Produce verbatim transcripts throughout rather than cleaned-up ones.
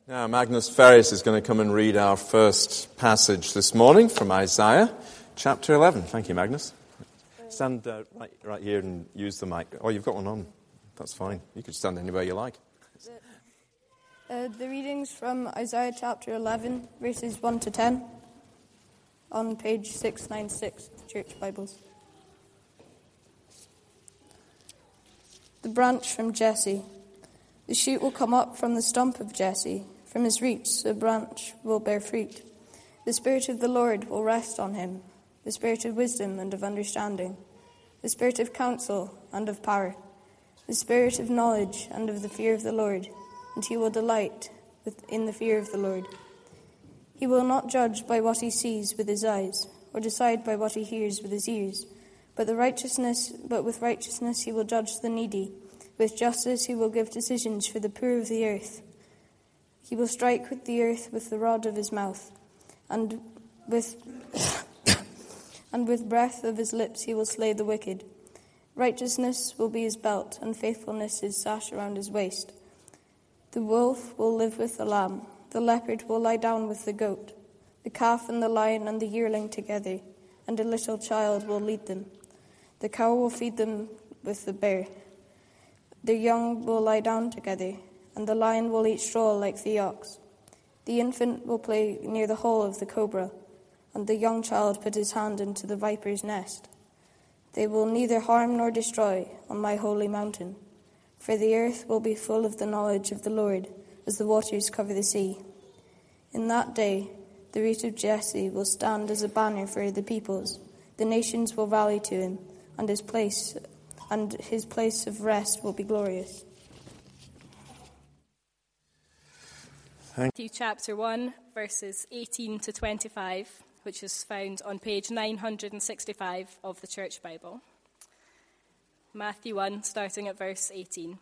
Now, Magnus Ferris is going to come and read our first passage this morning from Isaiah, chapter eleven. Thank you, Magnus. Stand uh, right, right here and use the mic. Oh, you've got one on. That's fine. You can stand anywhere you like. Uh, the readings from Isaiah chapter eleven, verses one to ten, on page six ninety-six of the Church Bibles. The branch from Jesse. The shoot will come up from the stump of Jesse. From his roots a branch will bear fruit. The Spirit of the Lord will rest on him, the Spirit of wisdom and of understanding, the Spirit of counsel and of power, the Spirit of knowledge and of the fear of the Lord, and he will delight in the fear of the Lord. He will not judge by what he sees with his eyes, or decide by what he hears with his ears, but the righteousness, but with righteousness he will judge the needy. With justice he will give decisions for the poor of the earth. He will strike with the earth with the rod of his mouth, and with and with breath of his lips he will slay the wicked. Righteousness will be his belt, and faithfulness his sash around his waist. The wolf will live with the lamb, the leopard will lie down with the goat, the calf and the lion and the yearling together, and a little child will lead them. The cow will feed them with the bear. Their young will lie down together, and the lion will eat straw like the ox. The infant will play near the hole of the cobra, and the young child put his hand into the viper's nest. They will neither harm nor destroy on my holy mountain, for the earth will be full of the knowledge of the Lord as the waters cover the sea. In that day, the root of Jesse will stand as a banner for the peoples. The nations will rally to him, and his place and his place of rest will be glorious. Matthew chapter one, verses eighteen to twenty-five, which is found on page nine hundred sixty-five of the Church Bible. Matthew one, starting at verse eighteen.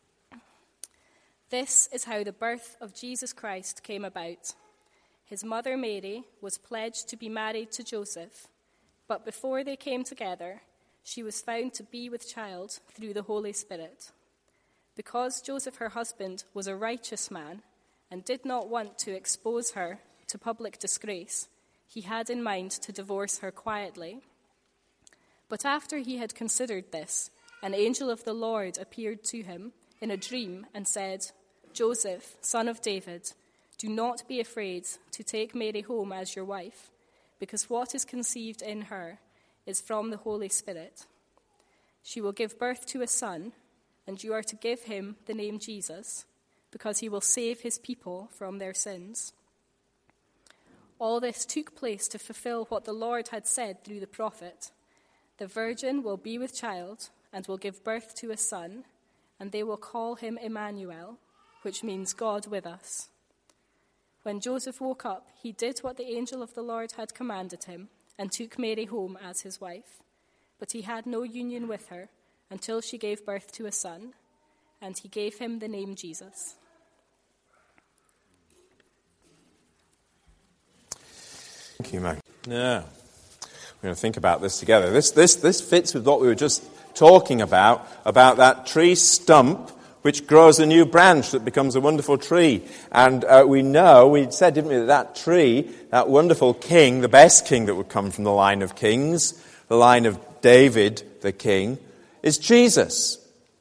This is how the birth of Jesus Christ came about. His mother Mary was pledged to be married to Joseph, but before they came together, she was found to be with child through the Holy Spirit. Because Joseph, her husband, was a righteous man and did not want to expose her to public disgrace, he had in mind to divorce her quietly. But after he had considered this, an angel of the Lord appeared to him in a dream and said, "Joseph, son of David, do not be afraid to take Mary home as your wife, because what is conceived in her is from the Holy Spirit. She will give birth to a son, and you are to give him the name Jesus, because he will save his people from their sins." All this took place to fulfill what the Lord had said through the prophet. The virgin will be with child and will give birth to a son, and they will call him Emmanuel, which means God with us. When Joseph woke up, he did what the angel of the Lord had commanded him and took Mary home as his wife. But he had no union with her until she gave birth to a son, and he gave him the name Jesus. Thank you, Mag. Now, we're going to think about this together. This, this, this fits with what we were just talking about, about that tree stump which grows a new branch that becomes a wonderful tree. And uh, we know, we said, didn't we, that that tree, that wonderful king, the best king that would come from the line of kings, the line of David, the king, is Jesus.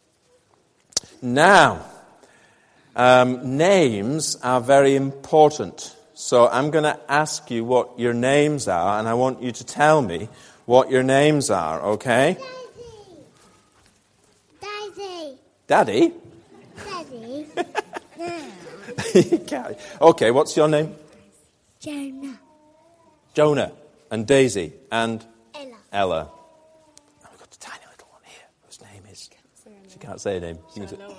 Now, um, names are very important. So I'm going to ask you what your names are, and I want you to tell me what your names are, okay? Daddy. Daddy? Daddy. Okay, what's your name? Jonah. Jonah. And Daisy. And? Ella. Ella. Oh, we've got a tiny little one here whose name is... She can't say her name. Shiloah.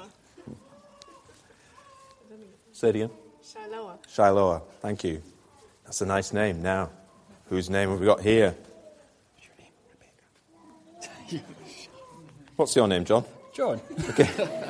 Say it again. Shiloah. Shiloah. Thank you. That's a nice name. Now, whose name have we got here? What's your name, Rebecca? What's your name, John? John. Okay.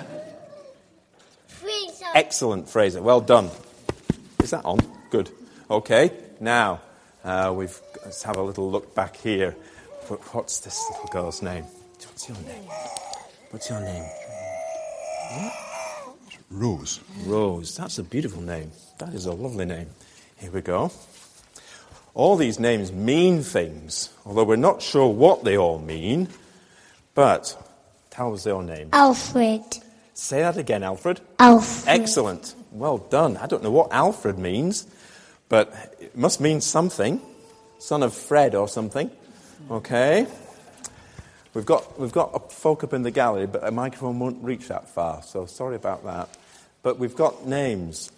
Fraser. Excellent, Fraser. Well done. Is that on? Good. Okay. Now, uh, we've let's have a little look back here. What's this little girl's name? What's your name? What's your name? What? Rose. Rose. That's a beautiful name. That is a lovely name. Here we go. All these names mean things, although we're not sure what they all mean. But tell us your name. Alfred. Say that again, Alfred. Alfred. Excellent. Well done. I don't know what Alfred means, but it must mean something. Son of Fred or something. Okay. We've got we've got folk up in the gallery, but a microphone won't reach that far, so sorry about that. But we've got names.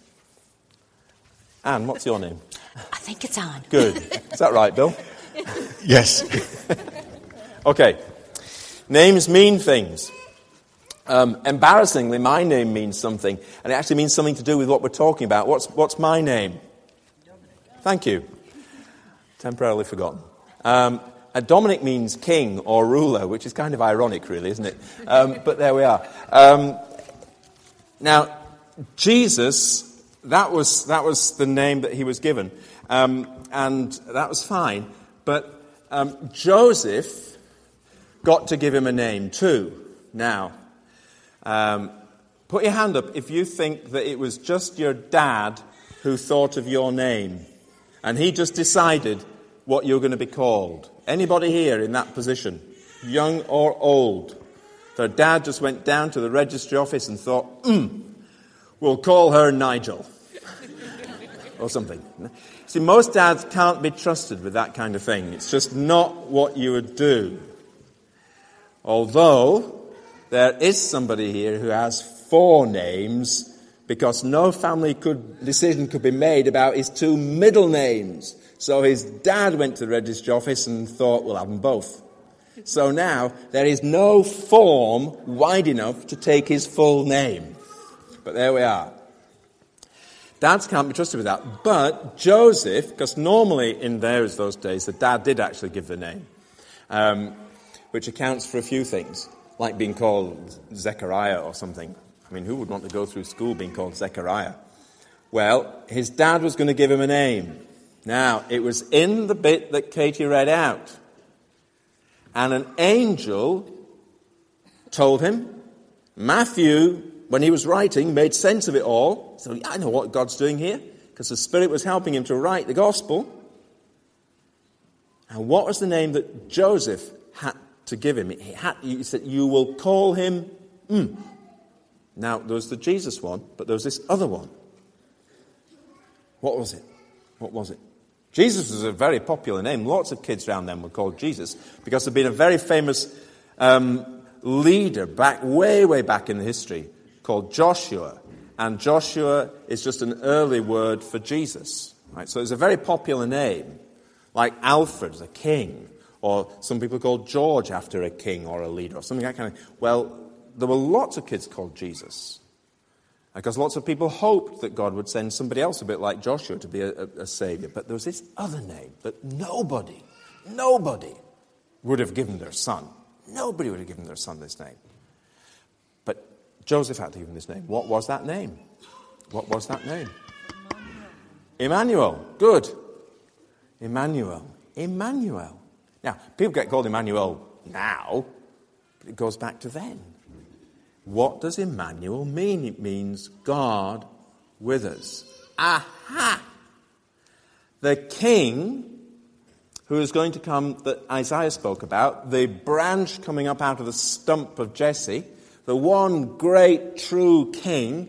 Anne, what's your name? I think it's Anne. Good. Is that right, Bill? Yes. Okay. Names mean things. Um, embarrassingly, my name means something, and it actually means something to do with what we're talking about. What's what's my name? Thank you. Temporarily forgotten. Um, and Dominic means king or ruler, which is kind of ironic, really, isn't it? Um, but there we are. Um, now, Jesus, that was that was the name that he was given, um, and that was fine. But um, Joseph got to give him a name too. Now, um, put your hand up if you think that it was just your dad who thought of your name, and he just decided what you're going to be called. Anybody here in that position, young or old? Their dad just went down to the registry office and thought, hmm, we'll call her Nigel. Or something. See, most dads can't be trusted with that kind of thing. It's just not what you would do. Although, there is somebody here who has four names because no family could, decision could be made about his two middle names. So his dad went to the registry office and thought, we'll have them both. So now, there is no form wide enough to take his full name. But there we are. Dads can't be trusted with that. But Joseph, because normally in those, those days, the dad did actually give the name, um, which accounts for a few things, like being called Zechariah or something. I mean, who would want to go through school being called Zechariah? Well, his dad was going to give him a name. Now, it was in the bit that Katie read out. And an angel told him, Matthew, when he was writing, made sense of it all. So I know what God's doing here, because the Spirit was helping him to write the gospel. And what was the name that Joseph had to give him? He, had, he said, you will call him... Mm. Now, there was the Jesus one, but there was this other one. What was it? What was it? Jesus was a very popular name. Lots of kids around then were called Jesus because there'd been a very famous um, leader back, way, way back in the history called Joshua. And Joshua is just an early word for Jesus. Right? So it's a very popular name, like Alfred, a king, or some people called George after a king or a leader, or something like that kind of. Well, there were lots of kids called Jesus. Because lots of people hoped that God would send somebody else a bit like Joshua to be a, a, a savior. But there was this other name that nobody, nobody would have given their son. Nobody would have given their son this name. But Joseph had to give him this name. What was that name? What was that name? Emmanuel. Emmanuel. Good. Emmanuel. Emmanuel. Now, people get called Emmanuel now, but it goes back to then. What does Emmanuel mean? It means God with us. Aha! The king who is going to come that Isaiah spoke about, the branch coming up out of the stump of Jesse, the one great true king,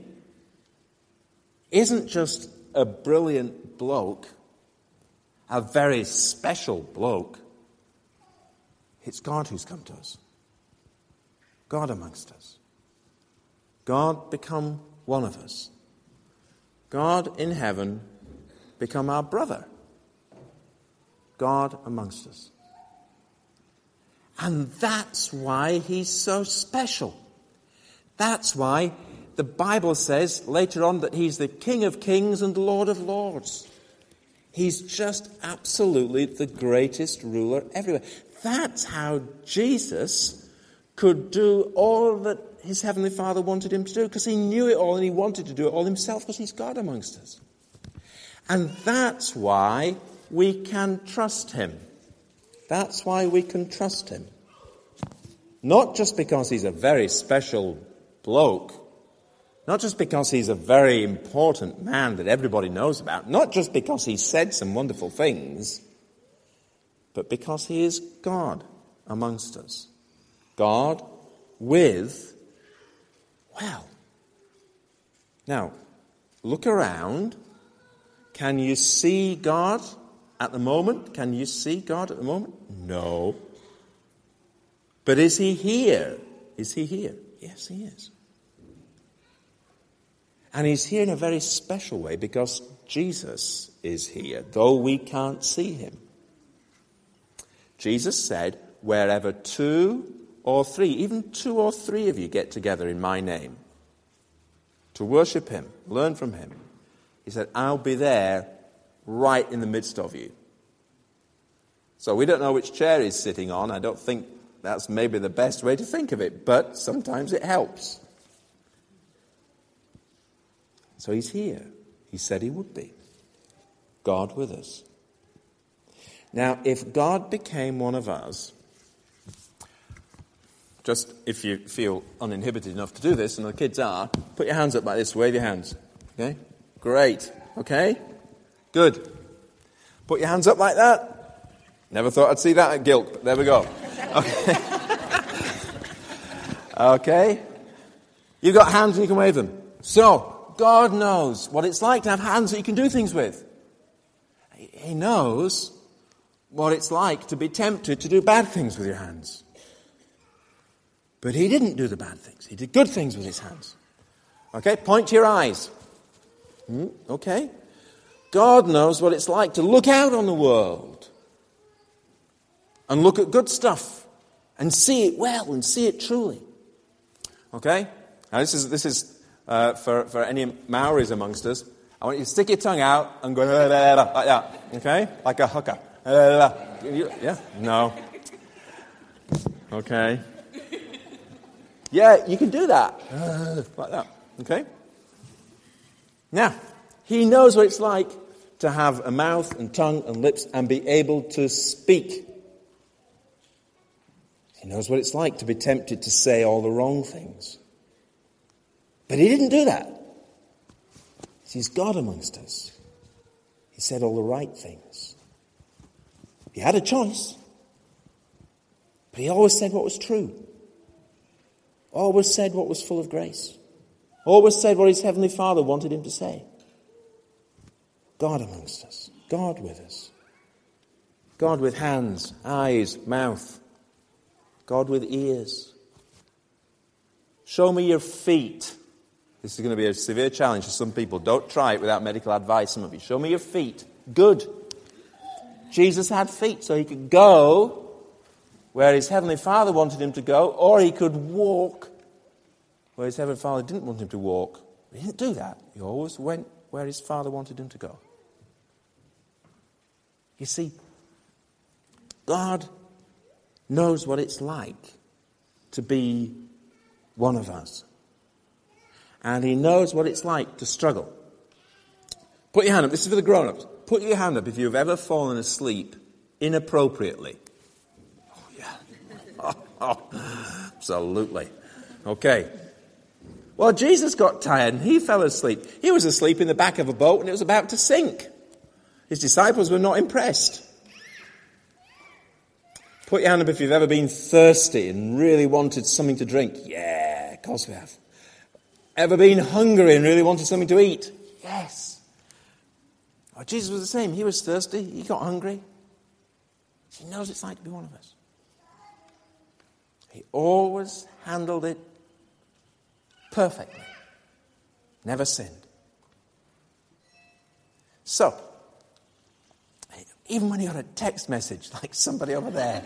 isn't just a brilliant bloke, a very special bloke. It's God who's come to us. God amongst us. God become one of us. God in heaven become our brother. God amongst us. And that's why he's so special. That's why the Bible says later on that he's the King of Kings and Lord of Lords. He's just absolutely the greatest ruler everywhere. That's how Jesus could do all that his Heavenly Father wanted him to do, because he knew it all and he wanted to do it all himself, because he's God amongst us. And that's why we can trust him. That's why we can trust him. Not just because he's a very special bloke, Not just because he's a very important man that everybody knows about, not just because he said some wonderful things, but because he is God amongst us. God with, well, now, look around. Can you see God at the moment? Can you see God at the moment? No. But is he here? Is he here? Yes, he is. And he's here in a very special way because Jesus is here, though we can't see him. Jesus said, wherever two or three, even two or three of you get together in my name to worship him, learn from him, he said, I'll be there right in the midst of you. So we don't know which chair he's sitting on. I don't think that's maybe the best way to think of it, but sometimes it helps. So he's here. He said he would be. God with us. Now, if God became one of us, just if you feel uninhibited enough to do this, and the kids are, put your hands up like this, wave your hands. Okay? Great. Okay? Good. Put your hands up like that. Never thought I'd see that at Guilt, but there we go. Okay. Okay. You've got hands and you can wave them. So, God knows what it's like to have hands that you can do things with. He knows what it's like to be tempted to do bad things with your hands. But he didn't do the bad things. He did good things with his hands. Okay, point to your eyes. Hmm, okay. God knows what it's like to look out on the world and look at good stuff and see it well and see it truly. Okay? Now this is this is uh, for, for any Maoris amongst us. I want you to stick your tongue out and go like that. Okay? Like a hooker. Yeah? No. Okay. Yeah, you can do that. Like that. Okay? Now, he knows what it's like to have a mouth and tongue and lips and be able to speak. He knows what it's like to be tempted to say all the wrong things. But he didn't do that. He's God amongst us. He said all the right things. He had a choice. But he always said what was true. Always said what was full of grace. Always said what his heavenly Father wanted him to say. God amongst us. God with us. God with hands, eyes, mouth. God with ears. Show me your feet. This is going to be a severe challenge for some people. Don't try it without medical advice, some of you. Show me your feet. Good. Jesus had feet, so he could go where his heavenly Father wanted him to go, or he could walk where his heavenly Father didn't want him to walk. He didn't do that. He always went where his Father wanted him to go. You see, God knows what it's like to be one of us. And he knows what it's like to struggle. Put your hand up. This is for the grown-ups. Put your hand up if you've ever fallen asleep inappropriately. Oh, yeah. Oh, oh, absolutely. Okay. Well, Jesus got tired and he fell asleep. He was asleep in the back of a boat and it was about to sink. His disciples were not impressed. Put your hand up if you've ever been thirsty and really wanted something to drink. Yeah, of course we have. Ever been hungry and really wanted something to eat? Yes. Oh, Jesus was the same. He was thirsty. He got hungry. He knows what it's like to be one of us. He always handled it perfectly. Never sinned. So, even when he got a text message, like somebody over there.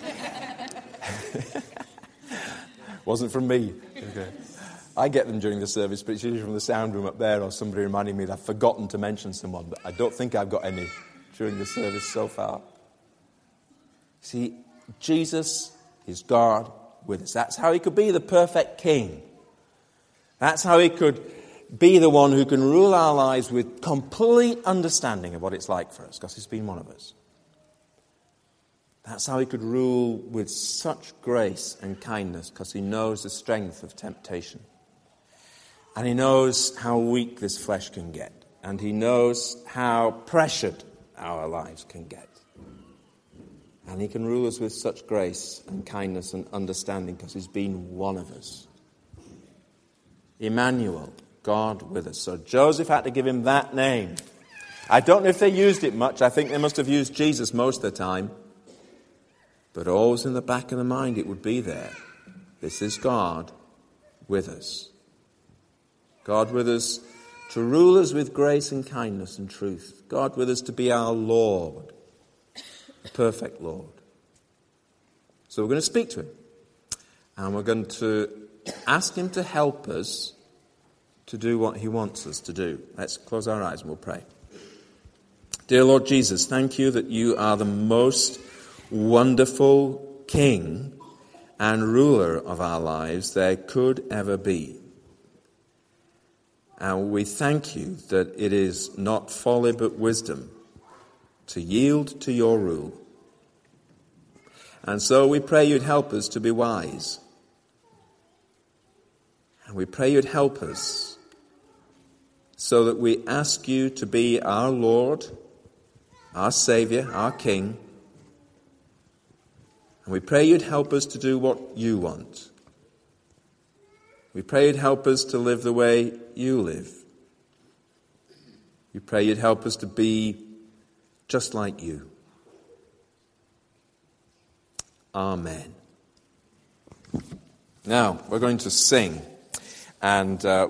Wasn't from me. Okay. I get them during the service, but it's usually from the sound room up there or somebody reminding me that I've forgotten to mention someone, but I don't think I've got any during the service so far. See, Jesus is God with us. That's how he could be the perfect king. That's how he could be the one who can rule our lives with complete understanding of what it's like for us, because he's been one of us. That's how he could rule with such grace and kindness, because he knows the strength of temptation. And he knows how weak this flesh can get. And he knows how pressured our lives can get. And he can rule us with such grace and kindness and understanding because he's been one of us. Emmanuel, God with us. So Joseph had to give him that name. I don't know if they used it much. I think they must have used Jesus most of the time. But always in the back of the mind it would be there. This is God with us. God with us to rule us with grace and kindness and truth. God with us to be our Lord. The perfect Lord. So we're going to speak to him. And we're going to ask him to help us to do what he wants us to do. Let's close our eyes and we'll pray. Dear Lord Jesus, thank you that you are the most wonderful King and ruler of our lives there could ever be. And we thank you that it is not folly but wisdom to yield to your rule. And so we pray you'd help us to be wise. And we pray you'd help us so that we ask you to be our Lord, our Saviour, our King. And we pray you'd help us to do what you want. We pray you'd help us to live the way you live. We pray you'd help us to be just like you. Amen. Now, we're going to sing. And uh,